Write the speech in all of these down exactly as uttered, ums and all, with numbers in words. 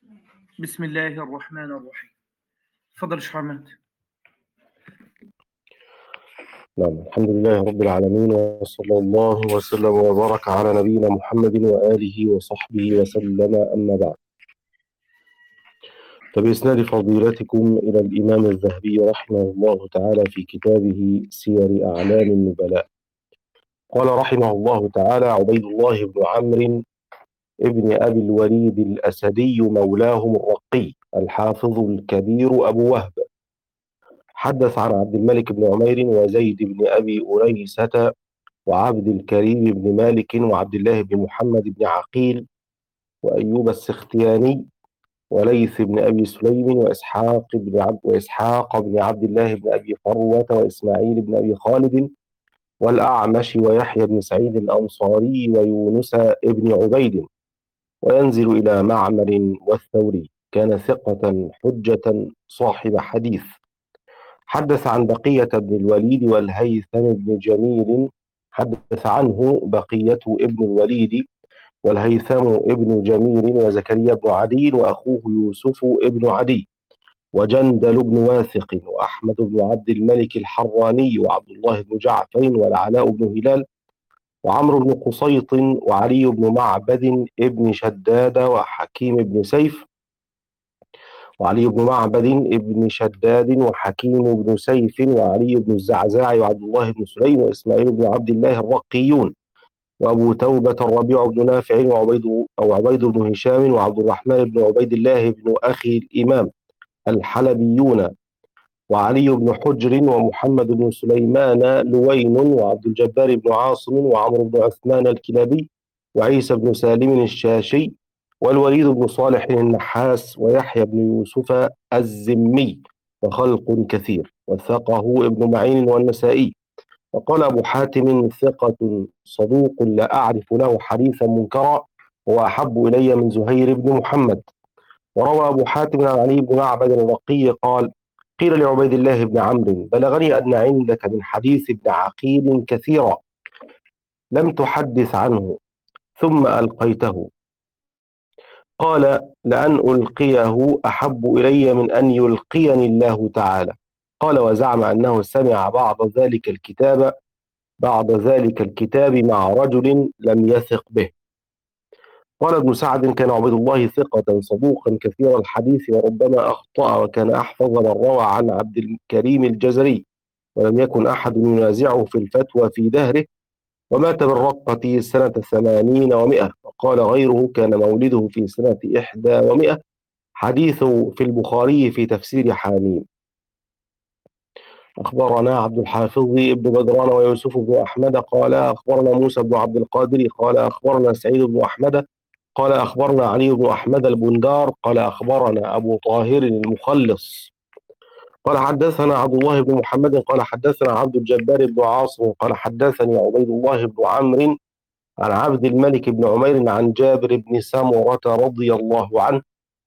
بسم الله الرحمن الرحيم. تفضل شيخ عماد. نعم، الحمد لله رب العالمين، وصلى الله وسلم وبارك على نبينا محمد وآله وصحبه وسلم، أما بعد. فبإسناد فضيلتكم إلى الإمام الذهبي رحمه الله تعالى في كتابه سير أعلام النبلاء، قال رحمه الله تعالى: عبيد الله بن عمرو ابن أبي الوليد الأسدي مولاهم الرقي الحافظ الكبير أبو وهب، حدث عن عبد الملك بن عمير وزيد بن أبي أنيسة وعبد الكريم بن مالك وعبد الله بن محمد بن عقيل وأيوب السختياني وليث بن أبي سليم وإسحاق بن عبد وإسحاق بن عبد الله بن أبي فروة وإسماعيل بن أبي خالد والأعمش ويحيى بن سعيد الأنصاري ويونس بن عبيد، وينزل إلى معمر والثوري. كان ثقة حجة صاحب حديث. حدث عن بقية بن الوليد والهيثم بن جميل، حدث عنه بقية ابن الوليد والهيثم ابن جميل وزكريا بن عدي وأخوه يوسف ابن عدي وجندل بن واثق وأحمد بن عبد الملك الحراني وعبد الله بن جعفر والعلاء بن هلال وعمرو بن قسيط وعلي بن معبد ابن شداد وحكيم بن سيف وعلي بن معبد ابن شداد وحكيم بن سيف وعلي بن الزعزاع وعبد الله بن سليم وإسماعيل بن عبد الله الرقيون وأبو توبة الربيع بن نافع وعبيد أو عبيد بن هشام وعبد الرحمن بن عبيد الله بن أخي الإمام الحلبيون وعلي بن حجر ومحمد بن سليمان لوين وعبد الجبار بن عاصم وعمرو بن عثمان الكلابي وعيسى بن سالم الشاشي والوليد بن صالح النحاس ويحيى بن يوسف الزمي وخلق كثير، وثقه ابن معين والنسائي. وقال أبو حاتم: ثقة صدوق لا أعرف له حديثا منكرا، هو أحب إلي من زهير بن محمد. وروى أبو حاتم عن علي بن معبد الرقي قال: قيل لعبيد الله بن عمرو: بلغني أن عندك من حديث ابن عقيل كثيرا لم تحدث عنه ثم ألقيته. قال: لأن ألقيه أحب إلي من أن يلقيني الله تعالى. قال: وزعم أنه سمع بعض ذلك الكتاب بعد ذلك الكتاب مع رجل لم يثق به. قال ابن سعد: كان عبيد الله ثقة صدوقا كثير الحديث وربما أخطأ، وكان أحفظ من روى عن عبد الكريم الجزري، ولم يكن أحد ينازعه في الفتوى في دهره، ومات بالرقة سنة ثمانين ومائة. وقال غيره: كان مولده في سنة إحدى ومائة. حديثه في البخاري في تفسير حاميم. أخبرنا عبد الحافظ ابن بدران ويوسف بن أحمد قال أخبرنا موسى بن عبد القادر قال أخبرنا سعيد بن أحمد قال أخبرنا علي بن أحمد البندار قال أخبرنا أبو طاهر المخلص قال حدثنا عبد الله بن محمد قال حدثنا عبد الجبار بن عاصم قال حدثني عبيد الله بن عمرو عن عبد الملك بن عمير عن جابر بن سمرة رضي الله عنه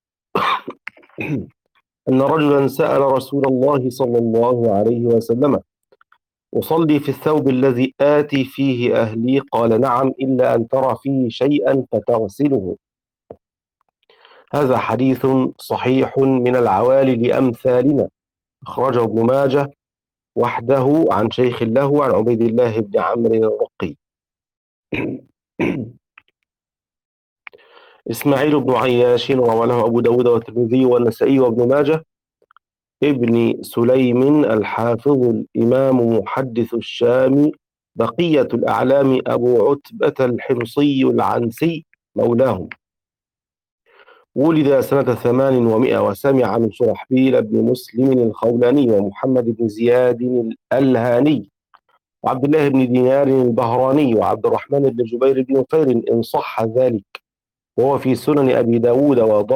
أن رجلا سأل رسول الله صلى الله عليه وسلم: أصلي في الثوب الذي آتي فيه أهلي؟ قال: نعم، إلا أن ترى فيه شيئا فتغسله. هذا حديث صحيح من العوالي لأمثالنا، أخرجه ابن ماجه وحده عن شيخ له عن عبيد الله بن عمرو الرقي. إسماعيل بن عياش وله أبو داود والترمذي والنسائي وابن ماجه. ابن سليم الحافظ الإمام محدث الشام بقية الأعلام أبو عتبة الحمصي العنسي مولاهم، ولد سنة ثمان ومائة، وسمع من شرحبيل بن مسلم الخولاني ومحمد بن زياد الألهاني وعبد الله بن دينار البهراني وعبد الرحمن بن جبير بن نفير إن صح ذلك، وهو في سنن أبي داود